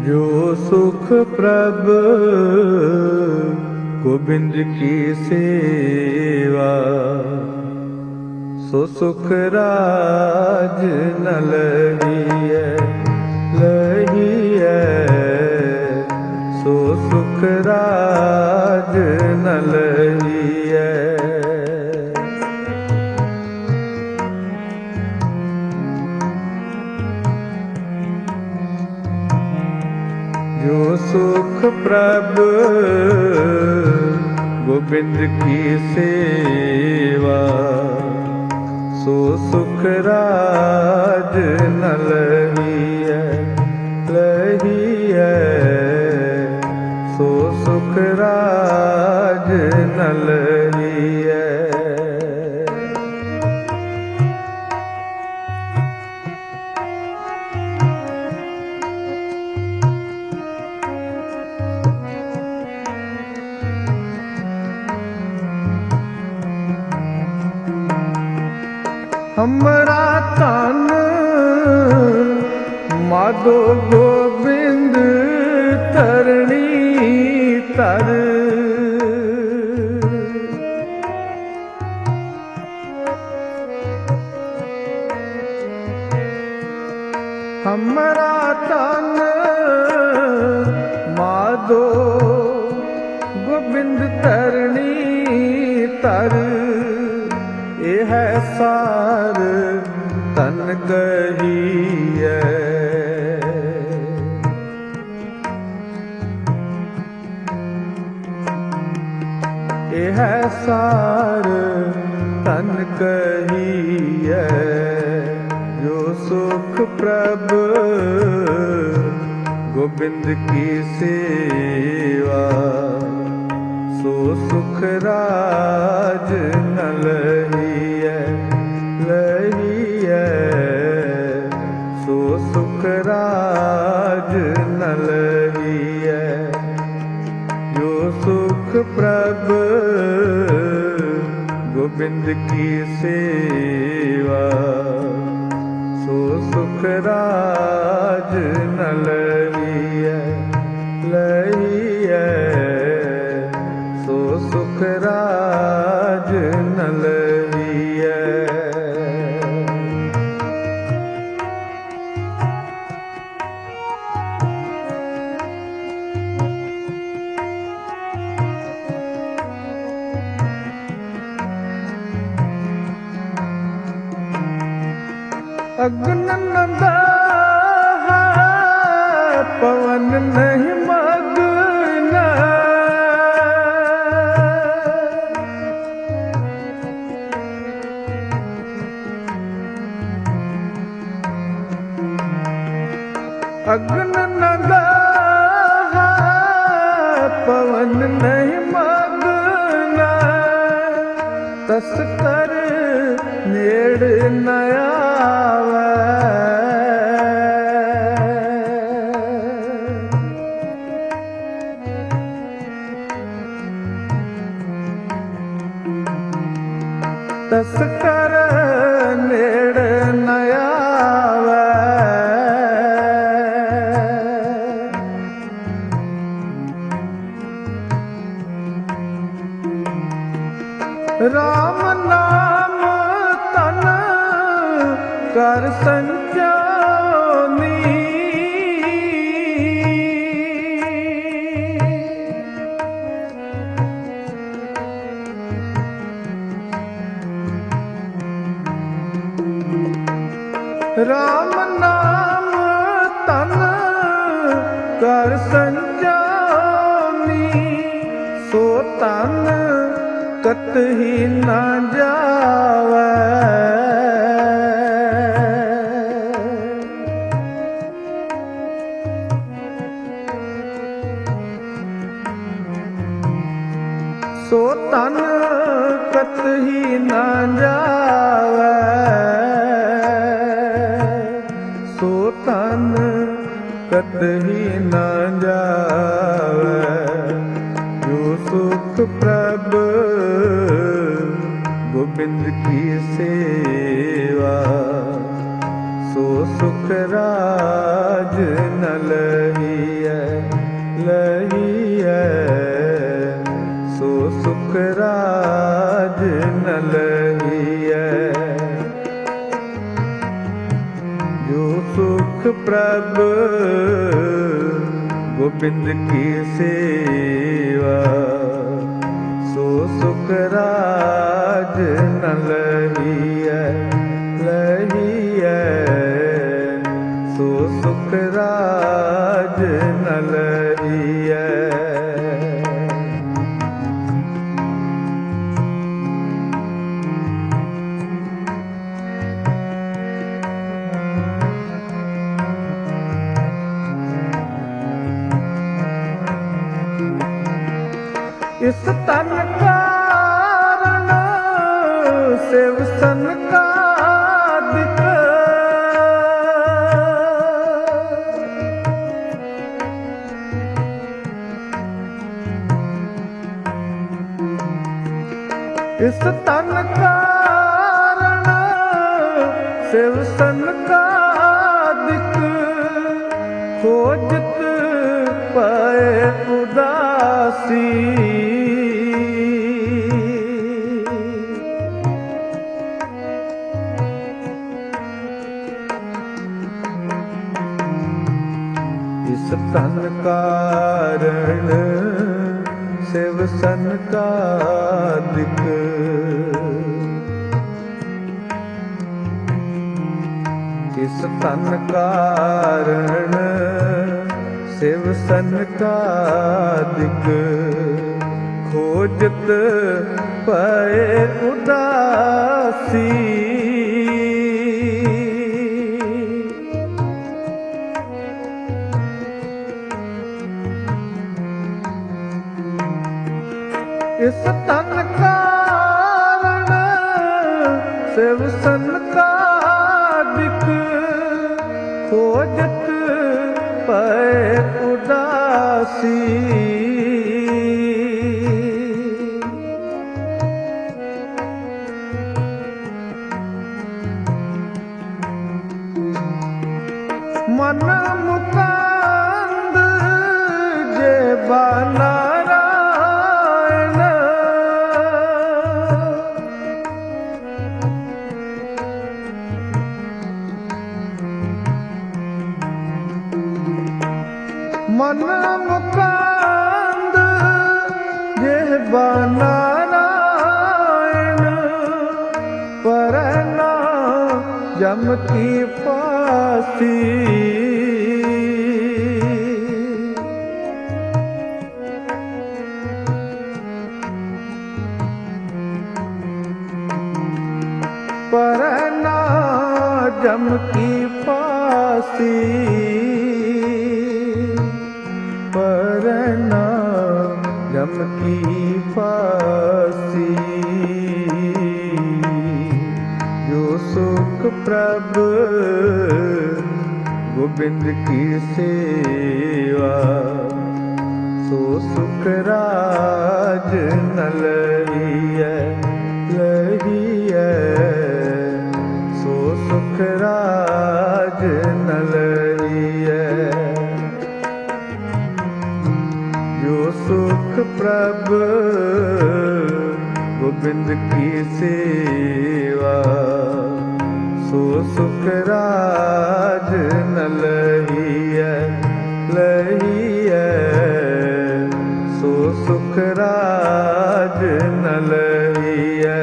जो सुख प्रभ गोबिंद की सेवा, सो सुख राज न लहिए लहिए, सो सुख राज न लहिए। जो सुख प्रभ गोबिंद की सेवा, सो सुख राज न लहिए लहिए, सो सुख राज न लहिए। हमरा तन माधो गोबिंद तरणी तर, हमरा तन माधो गोबिंद तरणी तर, यह सार तन कहिए। यह सार तन कहिए, जो सुख प्रभ गोबिंद की सेवा, सो सुख राज न लहिए लहिए, सो सुख राज न लहिए। जो सुख प्रभ गोबिंद की सेवा, सो सुख राज न लहिए लहिए, सो सुख राज न लहिए। अग्न न दाह पवन नहीं मग्न, अग्न न दाह पवन नहीं मग्न, तस कर नेड़ न आवे। तस कर नेड़ न आवे, राम नाम तन कर संचानी, राम नाम तन कर संचानी, सो तन कतही न जावे। सो तन कतही न जावे, सो तन कतही न जावे। जो सुख प्रभ गोबिंद की सेवा, सो सुख राज न लही ਲਹੀਐ ਸੋ ਸੁਖ ਰਾਜ ਨ ਲਹੀਐ। ਜੋ ਸੁਖ ਪ੍ਰਭ ਗੋਬਿੰਦ ਕੀ ਸੇਵਾ ਸੋ ਸੁਖ ਰਾਜ ਨ ਲਹੀਐ। ਲਹੀਐ ਸੋ ਸੁਖ ਰਾਜ ਨ ਲਹੀਐ। ਇਸ ਤਨ ਕਾਰਨ ਸਿਵ ਸੰਕਾਦਿਕ ਇਸ ਤਨ ਕਾਰਨ ਸਿਵ ਸੰਕਾਦਿਕ ਖੋਜਤ ਪਏ ਉਦਾਸੀ। ਇਸ ਤਨ ਕਾਰਨ ਸਿਵ ਸੰਕਾਦਿਕ ਇਸ ਤਨ ਕਾਰਨ ਸਿਵ ਸੰਕਾਦਿਕ ਖੋਜਤ ਪਏ ਉਦਾਸੀ। ਇਸ ਤਨ ਕਾਰਨ ਸਿਵ ਸੰਕਾਦਿਕ ਖੋਜਤ ਪਏ ਉਦਾਸੀ। ਮਨ ਮੁਕੰਦ ਜੇ ਨਾਰਾਇਣ ਮਨ ਮੁਕੰਦ ਜਿਹਵਾ ਨਾਰਾਇਣ ਪਰਨਾ ਜਮ ਕੀ ਫਾਸੀ। ਪਰਨਾ ਜਮ ਕੀ ਫਾਸੀ। ਪਰਨਾ ਜਮ ਕੀ ਫਾਸੀ। ਜੋ ਸੁਖ ਪ੍ਰਭ ਗੋਬਿੰਦ ਕੀ ਸੇਵਾ ਸੋ ਸੁਖ ਰਾਜ ਨ ਲਹੀਐ। ਲਹੀਐ ਸੋ ਸੁਖ ਰਾਜ ਨ ਲਹੀਐ। ਜੋ ਸੁਖ ਪ੍ਰਭ ਗੋਬਿੰਦ ਕੀ ਸੇਵਾ ਸੋ ਸੁਖ ਰਾਜ ਨ ਲਹੀਐ। ਲਹੀਐ ਸੋ ਸੁਖ ਰਾਜ ਨ ਲਹੀਐ।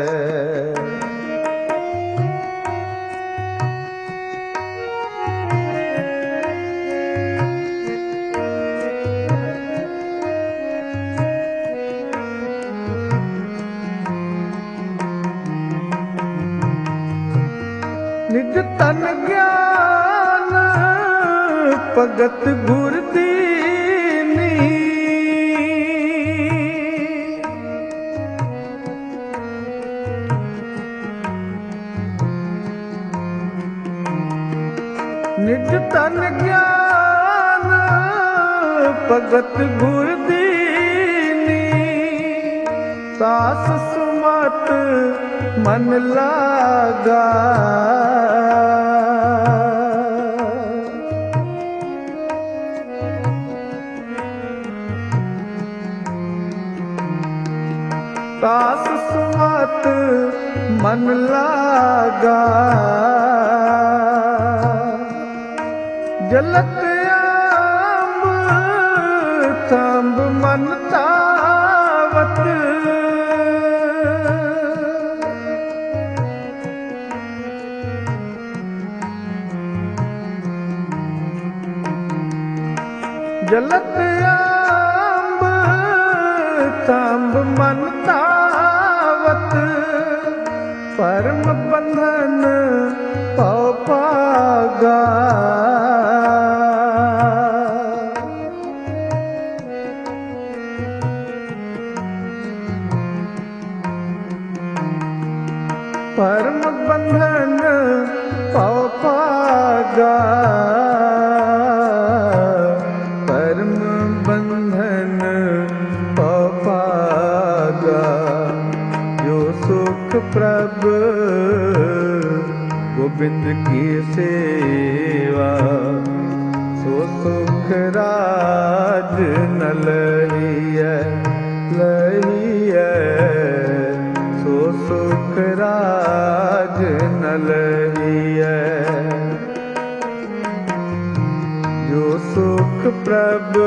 ਨਿਜ ਤਨ ਗਿਆਨ ਭਗਤ ਗੁਰ ਦੀਨੀ। ਨਿਜ ਤਨ ਗਿਆਨ ਭਗਤ ਗੁਰ ਦੀਨੀ। ਸਾਸ ਸੁਮਤ ਮਨ ਲਾਗਾ। मन लागा। जलत आंब थांब मन तावत। जलत आंब थांब मन तावत। परम बंधन पौ पागा। परम बंधन पौ पागा। परम बंधन पौ पागा। जो सुख प्रभु गोविंद की सेवा, सो सुख राज न लहिए लहिए। सो सुख राज न लहिए। जो सुख प्रभु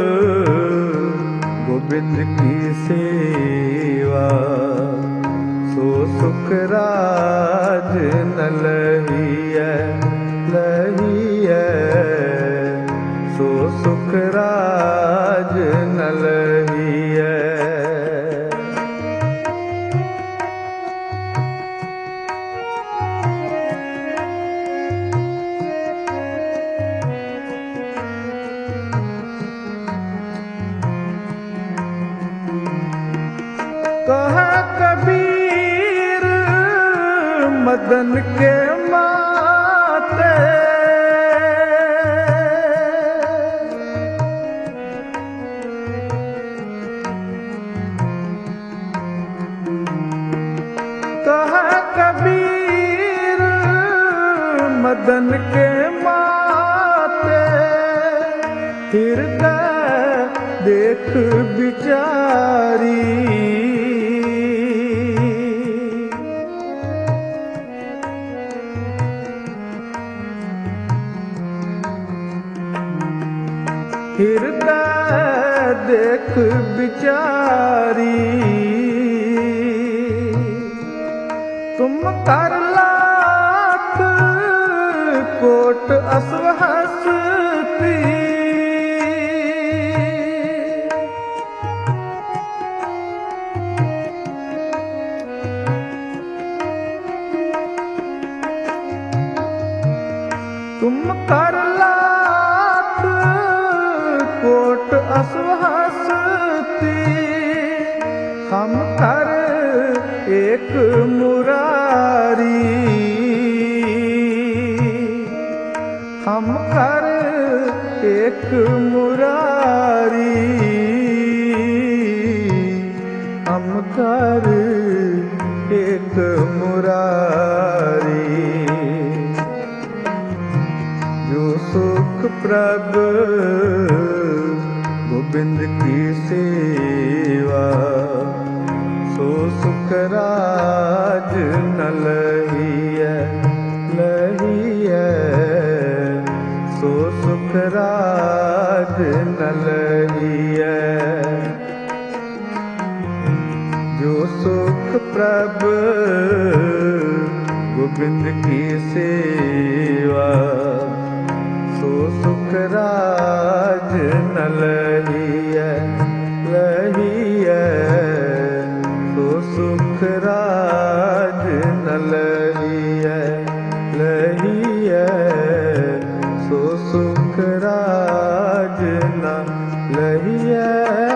गोविंद की सेवा, सो सुख राज न लहिए लहिए। सो सुख राज न लहिए। कहा कबीर मदन के माते। कहा कबीर मदन के माते। हृदय देख बिचारी। हृदय देख बिचारी। तुम कर लाख कोट असहस्ती। तुम कर लाख कोट असहस्ती। हम कर एक मुरारी। हम कर एक मुरारी। हम कर एक मुरारी। जो सुख प्रभु गोविंद की सेवा, सो सुख राज न लहिए लहिए। सो सुख राज न लहिए। जो सुख प्रभु गोविंद की सेवा, सो सुख राज न लहिए लहिए। सो सुख राज न लहिए लहिए। सो सुख राज न लहिए।